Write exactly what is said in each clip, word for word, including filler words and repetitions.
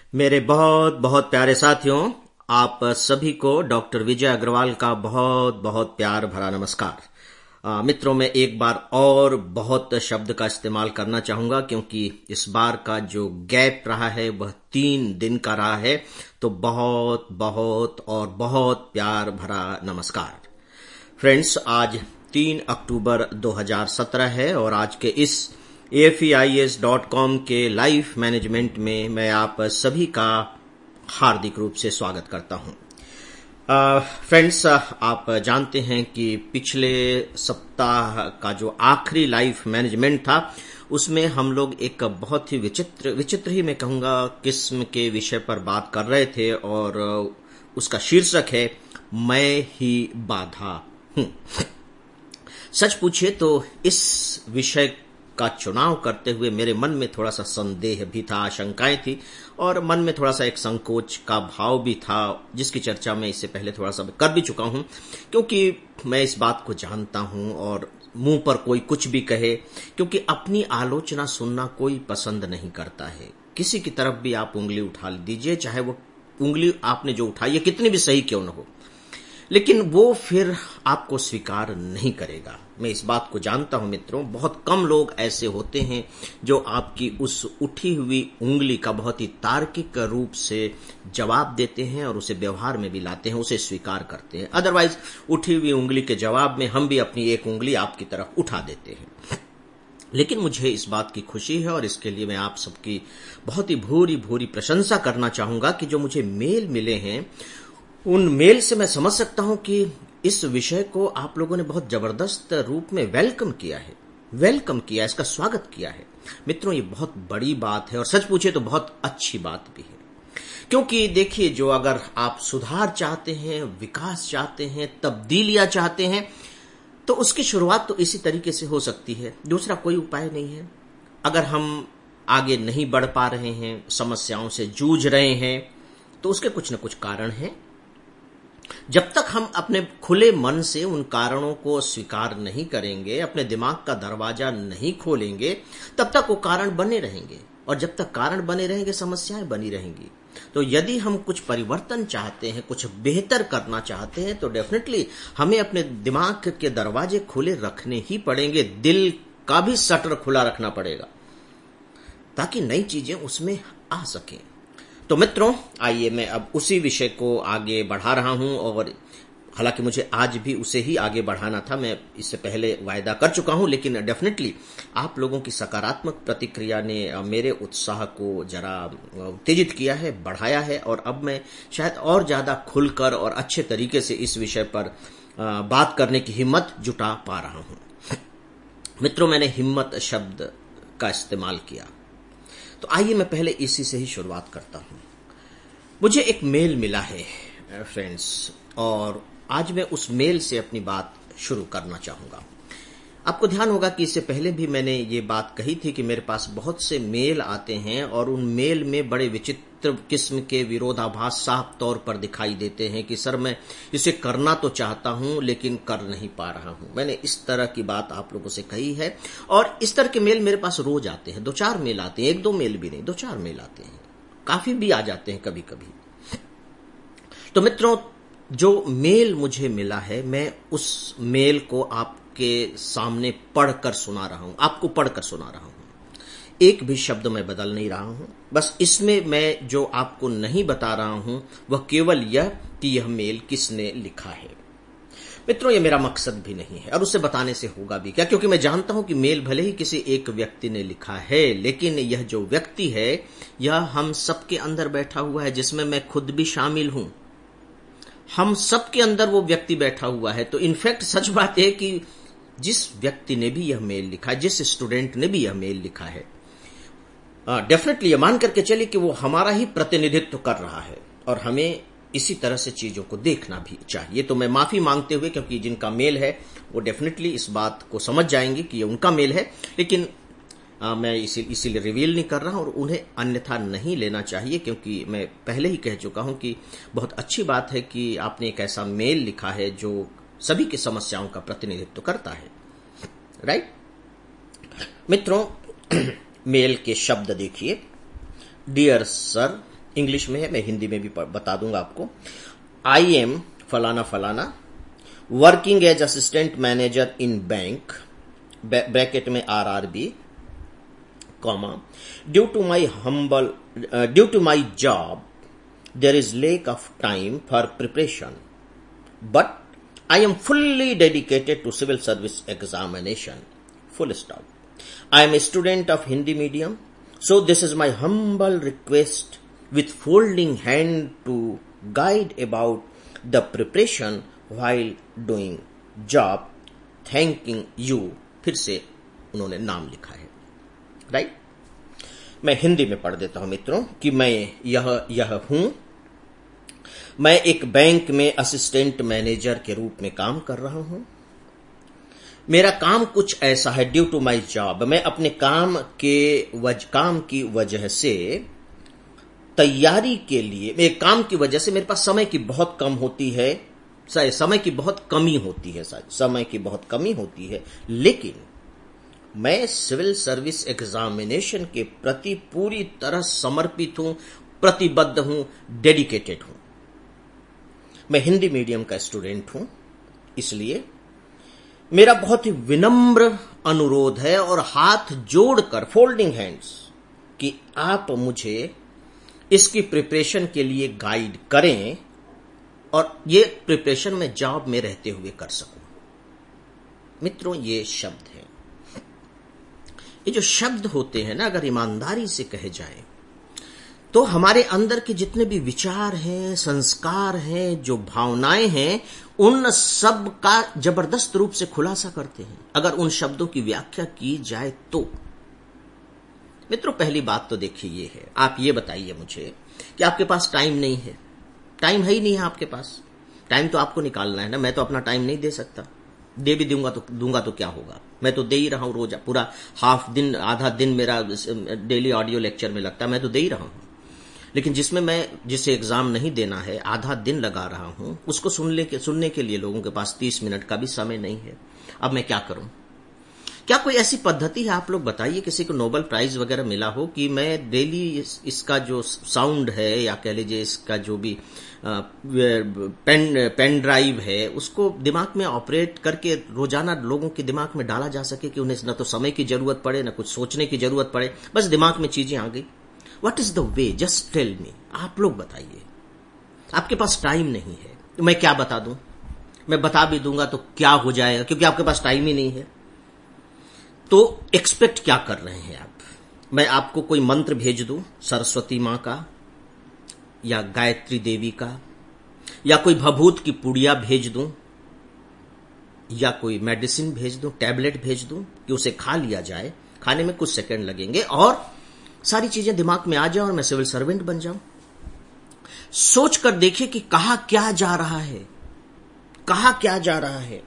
मेरे बहुत बहुत प्यारे साथियों, आप सभी को डॉक्टर विजय अग्रवाल का बहुत बहुत प्यार भरा नमस्कार। अ, मित्रों, मैं एक बार और बहुत शब्द का इस्तेमाल करना चाहूंगा क्योंकि इस बार का जो गैप रहा है वह तीन दिन का रहा है। तो बहुत बहुत और बहुत प्यार भरा नमस्कार। फ्रेंड्स, आज तीन अक्टूबर दो हज़ार सत्रह है और आज के इस A F E I S dot com के लाइफ मैनेजमेंट में मैं आप सभी का हार्दिक रूप से स्वागत करता हूं। फ्रेंड्स, आप जानते हैं कि पिछले सप्ताह का जो आखिरी लाइफ मैनेजमेंट था उसमें हम लोग एक बहुत ही विचित्र विचित्र ही मैं कहूंगा किस्म के विषय पर बात कर रहे थे और उसका शीर्षक है मैं ही बाधा हूं। सच पूछिए तो इस विषय का चुनाव करते हुए मेरे मन में थोड़ा सा संदेह भी था, आशंकाएं थी और मन में थोड़ा सा एक संकोच का भाव भी था, जिसकी चर्चा मैं इससे पहले थोड़ा सा कर भी चुका हूं। क्योंकि मैं इस बात को जानता हूं और मुंह पर कोई कुछ भी कहे, क्योंकि अपनी आलोचना सुनना कोई पसंद नहीं करता है। किसी की तरफ भी आप उंगली उठा दीजिए, चाहे वो उंगली आपने जो उठाई है कितनी भी सही क्यों न हो, लेकिन वो फिर आपको स्वीकार नहीं करेगा। मैं इस बात को जानता हूं मित्रों, बहुत कम लोग ऐसे होते हैं जो आपकी उस उठी हुई उंगली का बहुत ही तार्किक रूप से जवाब देते हैं और उसे व्यवहार में भी लाते हैं, उसे स्वीकार करते हैं। अदरवाइज उठी हुई उंगली के जवाब में हम भी अपनी एक उंगली आपकी तरफ उठा देते हैं। लेकिन मुझे इस बात की खुशी है और इसके लिए मैं आप सबकी बहुत ही भूरी भूरी प्रशंसा करना चाहूंगा कि जो मुझे मेल मिले हैं उन मेल से मैं समझ सकता हूं कि इस विषय को आप लोगों ने बहुत जबरदस्त रूप में वेलकम किया है वेलकम किया इसका स्वागत किया है। मित्रों, ये बहुत बड़ी बात है और सच पूछे तो बहुत अच्छी बात भी है। क्योंकि देखिए, जो अगर आप सुधार चाहते हैं, विकास चाहते हैं, तब्दीलियां चाहते हैं, तो उसकी शुरुआत तो इसी तरीके से हो सकती है। दूसरा कोई उपाय नहीं है। अगर हम आगे नहीं बढ़ पा रहे हैं, समस्याओं से जूझ रहे हैं, तो उसके कुछ न कुछ कारण हैं। जब तक हम अपने खुले मन से उन कारणों को स्वीकार नहीं करेंगे, अपने दिमाग का दरवाजा नहीं खोलेंगे, तब तक वो कारण बने रहेंगे और जब तक कारण बने रहेंगे समस्याएं बनी रहेंगी। तो यदि हम कुछ परिवर्तन चाहते हैं, कुछ बेहतर करना चाहते हैं, तो डेफिनेटली हमें अपने दिमाग के दरवाजे खुले रखने ही पड़ेंगे। दिल का भी शटर खुला रखना पड़ेगा ताकि नई चीजें उसमें आ सकें। तो मित्रों, आइए मैं अब उसी विषय को आगे बढ़ा रहा हूं और हालांकि मुझे आज भी उसे ही आगे बढ़ाना था, मैं इससे पहले वायदा कर चुका हूं, लेकिन डेफिनेटली आप लोगों की सकारात्मक प्रतिक्रिया ने मेरे उत्साह को जरा उत्तेजित किया है, बढ़ाया है और अब मैं शायद और ज्यादा खुलकर और अच्छे तरीके से इस विषय पर बात करने की हिम्मत जुटा पा रहा हूं। मित्रों, मैंने हिम्मत शब्द का इस्तेमाल किया, तो आइए मैं पहले इसी से ही शुरुआत करता हूं। मुझे एक मेल मिला है फ्रेंड्स, और आज मैं उस मेल से अपनी बात शुरू करना चाहूंगा। आपको ध्यान होगा कि इससे पहले भी मैंने ये बात कही थी कि मेरे पास बहुत से मेल आते हैं और उन मेल में बड़े विचित्र किस्म के विरोधाभास साफ तौर पर दिखाई देते हैं कि सर, मैं इसे करना तो चाहता हूं लेकिन कर नहीं पा रहा हूं। मैंने इस तरह की बात आप लोगों से कही है और इस तरह के मेल मेरे पास रोज आते हैं। दो चार मेल आते हैं, एक दो मेल भी नहीं, दो चार मेल आते हैं, काफी भी आ जाते हैं कभी कभी। तो मित्रों, जो मेल मुझे मिला है, मैं उस मेल को आपके सामने पढ़कर सुना रहा हूं, आपको पढ़कर सुना रहा हूं। एक भी शब्द मैं बदल नहीं रहा हूं। बस इसमें मैं जो आपको नहीं बता रहा हूं वह केवल यह कि यह मेल किसने लिखा है। मित्रों, यह मेरा मकसद भी नहीं है और उसे बताने से होगा भी क्या, क्योंकि मैं जानता हूं कि मेल भले ही किसी एक व्यक्ति ने लिखा है, लेकिन यह जो व्यक्ति है यह हम सबके अंदर बैठा हुआ है, जिसमें मैं खुद भी शामिल हूं। हम सबके अंदर वो व्यक्ति बैठा हुआ है। तो इनफैक्ट सच बात है कि जिस व्यक्ति ने भी यह मेल लिखा है, जिस स्टूडेंट ने भी यह मेल लिखा है, डेफिनेटली uh, ये मान करके चलिए कि वो हमारा ही प्रतिनिधित्व कर रहा है और हमें इसी तरह से चीजों को देखना भी चाहिए। तो मैं माफी मांगते हुए, क्योंकि जिनका मेल है वो डेफिनेटली इस बात को समझ जाएंगे कि ये उनका मेल है, लेकिन आ, मैं इसी इसीलिए रिवील नहीं कर रहा हूं और उन्हें अन्यथा नहीं लेना चाहिए, क्योंकि मैं पहले ही कह चुका हूं कि बहुत अच्छी बात है कि आपने एक ऐसा मेल लिखा है जो सभी की समस्याओं का प्रतिनिधित्व करता है। राइट मित्रों, मेल के शब्द देखिए। डियर सर, इंग्लिश में है, मैं हिंदी में भी बता दूंगा आपको। आई एम फलाना फलाना working as assistant manager in bank, bracket में R R B, comma, due to my humble due to my job there is lack of time for preparation, but I am fully dedicated to civil service examination, full stop. I am a student of Hindi medium, so this is my humble request with folding hand to guide about the preparation while doing job. Thanking you. फिर से उन्होंने नाम लिखा है, right. मैं हिंदी में पढ़ देता हूं मित्रों कि मैं यह यह हूं। मैं एक बैंक में असिस्टेंट मैनेजर के रूप में काम कर रहा हूं। मेरा काम कुछ ऐसा है, ड्यू टू माई जॉब, मैं अपने काम के वज काम की वजह से तैयारी के लिए, मेरे काम की वजह से मेरे पास समय की बहुत कम होती है, समय की बहुत कमी होती है समय की बहुत कमी होती है लेकिन मैं सिविल सर्विस एग्जामिनेशन के प्रति पूरी तरह समर्पित हूं, प्रतिबद्ध हूं, डेडिकेटेड हूं। मैं हिंदी मीडियम का स्टूडेंट हूं, इसलिए मेरा बहुत ही विनम्र अनुरोध है और हाथ जोड़कर, फोल्डिंग हैंड्स, कि आप मुझे इसकी प्रिपरेशन के लिए गाइड करें और ये प्रिपरेशन मैं जॉब में रहते हुए कर सकूं। मित्रों, ये शब्द है, ये जो शब्द होते हैं ना, अगर ईमानदारी से कहे जाए तो हमारे अंदर के जितने भी विचार हैं, संस्कार हैं, जो भावनाएं हैं, उन सब का जबरदस्त रूप से खुलासा करते हैं अगर उन शब्दों की व्याख्या की जाए तो। मित्रों, पहली बात तो देखिए ये है, आप ये बताइए मुझे कि आपके पास टाइम नहीं है। टाइम है ही नहीं है आपके पास, टाइम तो आपको निकालना है ना। मैं तो अपना टाइम नहीं दे सकता, दे भी दूंगा तो दूंगा तो क्या होगा, मैं तो दे ही रहा हूं रोज, पूरा हाफ दिन, आधा दिन मेरा डेली ऑडियो लेक्चर में लगता है, मैं तो दे ही रहा हूं। लेकिन जिसमें मैं जिसे एग्जाम नहीं देना है, आधा दिन लगा रहा हूं, उसको सुनने के सुनने के लिए लोगों के पास तीस मिनट का भी समय नहीं है। अब मैं क्या करूं? क्या कोई ऐसी पद्धति है, आप लोग बताइए, किसी को नोबेल प्राइज वगैरह मिला हो कि मैं डेली इस, इसका जो साउंड है या कह लीजिए इसका जो भी आ, पेन पेन ड्राइव है, उसको दिमाग में ऑपरेट करके रोजाना लोगों के दिमाग में डाला जा सके कि उन्हें न तो समय की जरूरत पड़े, न कुछ सोचने की जरूरत पड़े, बस दिमाग में चीजें आ गई। What is the way? Just tell me. आप लोग बताइए। आपके पास टाइम नहीं है तो मैं क्या बता दूं? मैं बता भी दूंगा तो क्या हो जाएगा, क्योंकि आपके पास टाइम ही नहीं है। तो एक्सपेक्ट क्या कर रहे हैं आप? मैं आपको कोई मंत्र भेज दूं, सरस्वती मां का या गायत्री देवी का, या कोई भभूत की पुड़िया भेज दूं, या कोई मेडिसिन भेज दूं, टैबलेट भेज दूं कि उसे खा लिया जाए, खाने में कुछ सेकंड लगेंगे और सारी चीजें दिमाग में आ जाए और मैं सिविल सर्वेंट बन जाऊं? सोच कर देखिए कि कहा क्या जा रहा है, कहा क्या जा रहा है।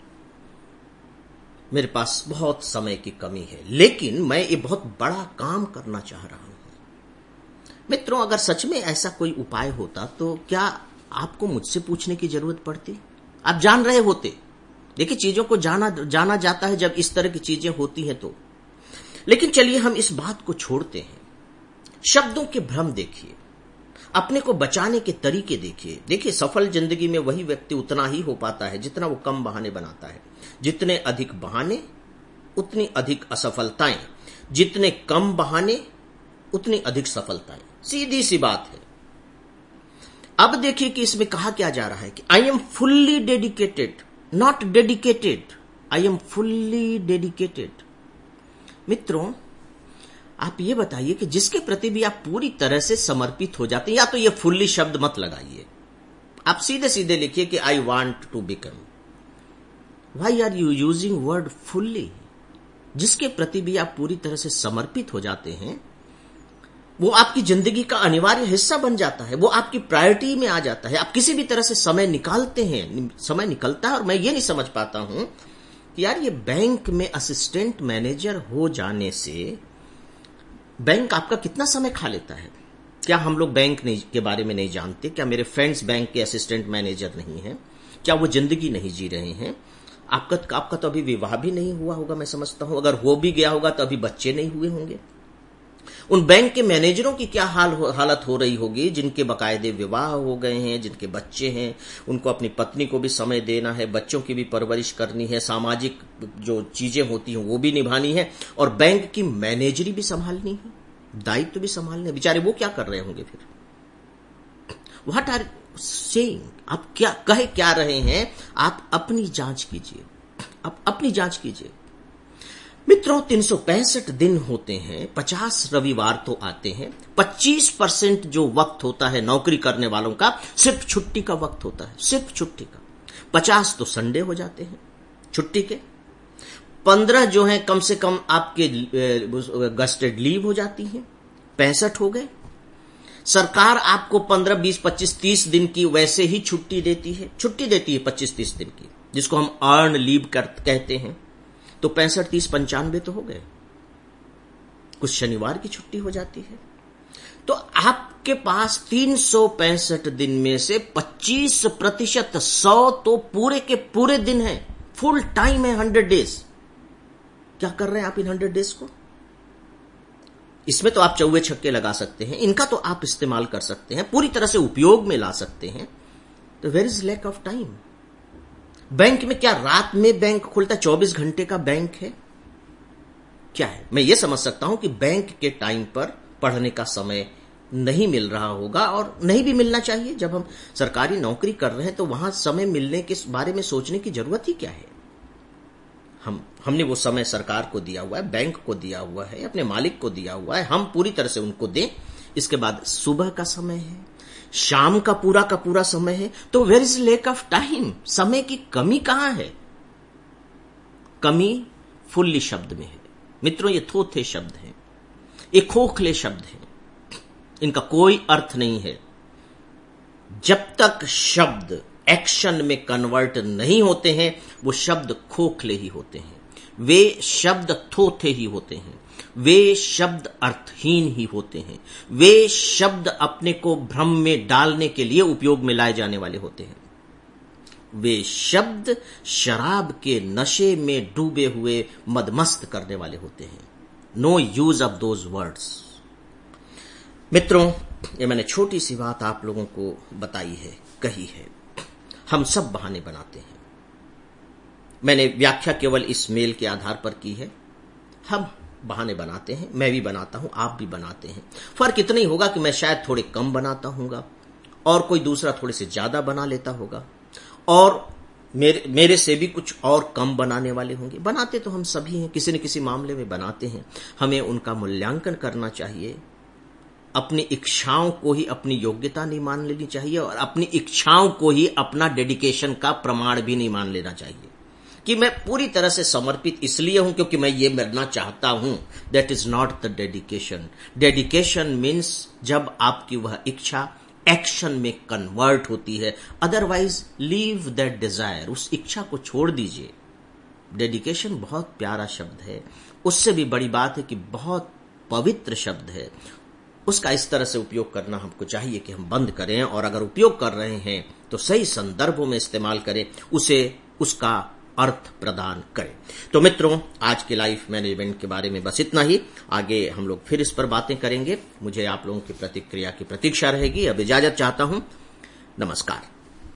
मेरे पास बहुत समय की कमी है, लेकिन मैं ये बहुत बड़ा काम करना चाह रहा हूं। मित्रों, अगर सच में ऐसा कोई उपाय होता तो क्या आपको मुझसे पूछने की जरूरत पड़ती? आप जान रहे होते। देखिए, चीजों को जाना जाना जाता है जब इस तरह की चीजें होती हैं तो। लेकिन चलिए हम इस बात को छोड़ते हैं। शब्दों के भ्रम देखिए, अपने को बचाने के तरीके देखिए। देखिए, सफल जिंदगी में वही व्यक्ति उतना ही हो पाता है जितना वो कम बहाने बनाता है। जितने अधिक बहाने उतनी अधिक असफलताएं, जितने कम बहाने उतनी अधिक सफलताएं। सीधी सी बात है। अब देखिए कि इसमें कहा क्या जा रहा है कि I am fully dedicated, not dedicated, I am fully dedicated. मित्रों, आप ये बताइए कि जिसके प्रति भी आप पूरी तरह से समर्पित हो जाते हैं, या तो ये फुल्ली शब्द मत लगाइए, आप सीधे सीधे लिखिए कि I want to become. Why are you using word fully? जिसके प्रति भी आप पूरी तरह से समर्पित हो जाते हैं, वो आपकी जिंदगी का अनिवार्य हिस्सा बन जाता है, वो आपकी प्रायोरिटी में आ जाता है। आप किसी भी तरह से समय निकालते हैं, समय निकलता है। और मैं ये नहीं समझ पाता हूं कि यार, ये बैंक में असिस्टेंट मैनेजर हो जाने से बैंक आपका कितना समय खा लेता है। क्या हम लोग बैंक नहीं के बारे में नहीं जानते? क्या मेरे फ्रेंड्स बैंक के असिस्टेंट मैनेजर नहीं हैं? क्या वो जिंदगी नहीं जी रहे हैं? आपका आपका तो अभी विवाह भी नहीं हुआ होगा, मैं समझता हूं। अगर हो भी गया होगा तो अभी बच्चे नहीं हुए होंगे। उन बैंक के मैनेजरों की क्या हाल हो, हालत हो रही होगी जिनके बकायदे विवाह हो गए हैं, जिनके बच्चे हैं, उनको अपनी पत्नी को भी समय देना है, बच्चों की भी परवरिश करनी है, सामाजिक जो चीजें होती हैं वो भी निभानी है और बैंक की मैनेजरी भी संभालनी है, दायित्व भी संभालने। बेचारे वो क्या कर रहे होंगे फिर? What are saying? आप क्या कहे क्या रहे हैं? आप अपनी जांच कीजिए, आप अपनी जांच कीजिए। मित्रों, तीन सौ पैंसठ दिन होते हैं, पचास रविवार तो आते हैं, पच्चीस परसेंट जो वक्त होता है नौकरी करने वालों का सिर्फ छुट्टी का वक्त होता है, सिर्फ छुट्टी का। पचास तो संडे हो जाते हैं छुट्टी के, पंद्रह जो है कम से कम आपके गस्टेड लीव हो जाती है, पैंसठ हो गए। सरकार आपको पंद्रह, बीस, पच्चीस, तीस दिन की वैसे ही छुट्टी देती है, छुट्टी देती है पच्चीस तीस दिन की, जिसको हम अर्न लीव कहते हैं। तो पैंसठ, तीस, पंचानवे तो हो गए। कुछ शनिवार की छुट्टी हो जाती है। तो आपके पास तीन सौ पैंसठ दिन में से पच्चीस प्रतिशत, सौ तो पूरे के पूरे दिन है, फुल टाइम है, हंड्रेड डेज। क्या कर रहे हैं आप इन हंड्रेड डेज को? इसमें तो आप चौवे छक्के लगा सकते हैं, इनका तो आप इस्तेमाल कर सकते हैं, पूरी तरह से उपयोग में ला सकते हैं। तो where is lack of time? Bank में क्या रात में बैंक खुलता है? चौबीस घंटे का बैंक है? क्या है? मैं ये समझ सकता हूं कि बैंक के टाइम पर पढ़ने का समय नहीं मिल रहा होगा और नहीं भी मिलना चाहिए। जब हम सरकारी नौकरी कर रहे हैं तो वहां समय मिलने के बारे में सोचने की जरूरत ही क्या है? हम हमने वो समय सरकार को दिया हुआ है, बैंक को दिया हुआ है, अपने मालिक को दिया हुआ है, हम पूरी तरह से उनको दें। इसके बाद सुबह का समय है, शाम का पूरा का पूरा समय है। तो where is lack of time? समय की कमी कहां है? कमी फुल्ली शब्द में है। मित्रों, ये थोथे शब्द हैं, ये खोखले शब्द हैं, इनका कोई अर्थ नहीं है। जब तक शब्द एक्शन में कन्वर्ट नहीं होते हैं वो शब्द खोखले ही होते हैं, वे शब्द थोथे ही होते हैं, वे शब्द अर्थहीन ही होते हैं, वे शब्द अपने को भ्रम में डालने के लिए उपयोग में लाए जाने वाले होते हैं, वे शब्द शराब के नशे में डूबे हुए मदमस्त करने वाले होते हैं। No use of those words. मित्रों, ये मैंने छोटी सी बात आप लोगों को बताई है, कही है। हम सब बहाने बनाते हैं। मैंने व्याख्या केवल इस मेल के आधार पर की है। हम बहाने बनाते हैं, मैं भी बनाता हूं, आप भी बनाते हैं। फर्क इतना ही होगा कि मैं शायद थोड़े कम बनाता हूंगा और कोई दूसरा थोड़े से ज्यादा बना लेता होगा, और मेरे मेरे से भी कुछ और कम बनाने वाले होंगे। बनाते तो हम सभी हैं, किसी न किसी मामले में बनाते हैं। हमें उनका मूल्यांकन करना चाहिए। अपनी इच्छाओं को ही अपनी योग्यता नहीं मान लेनी चाहिए और अपनी इच्छाओं को ही अपना डेडिकेशन का प्रमाण भी नहीं मान लेना चाहिए कि मैं पूरी तरह से समर्पित इसलिए हूं क्योंकि मैं ये मरना चाहता हूं। That is not the dedication. Dedication means जब आपकी वह इच्छा एक्शन में कन्वर्ट होती है। अदरवाइज लीव दैट डिजायर, उस इच्छा को छोड़ दीजिए। डेडिकेशन बहुत प्यारा शब्द है, उससे भी बड़ी बात है कि बहुत पवित्र शब्द है। उसका इस तरह से उपयोग करना हमको चाहिए कि हम बंद करें, और अगर उपयोग कर रहे हैं तो सही संदर्भों में इस्तेमाल करें, उसे उसका अर्थ प्रदान करें। तो मित्रों, आज के लाइफ मैनेजमेंट के बारे में बस इतना ही। आगे हम लोग फिर इस पर बातें करेंगे। मुझे आप लोगों की प्रतिक्रिया की प्रतीक्षा रहेगी। अब इजाजत चाहता हूं। नमस्कार।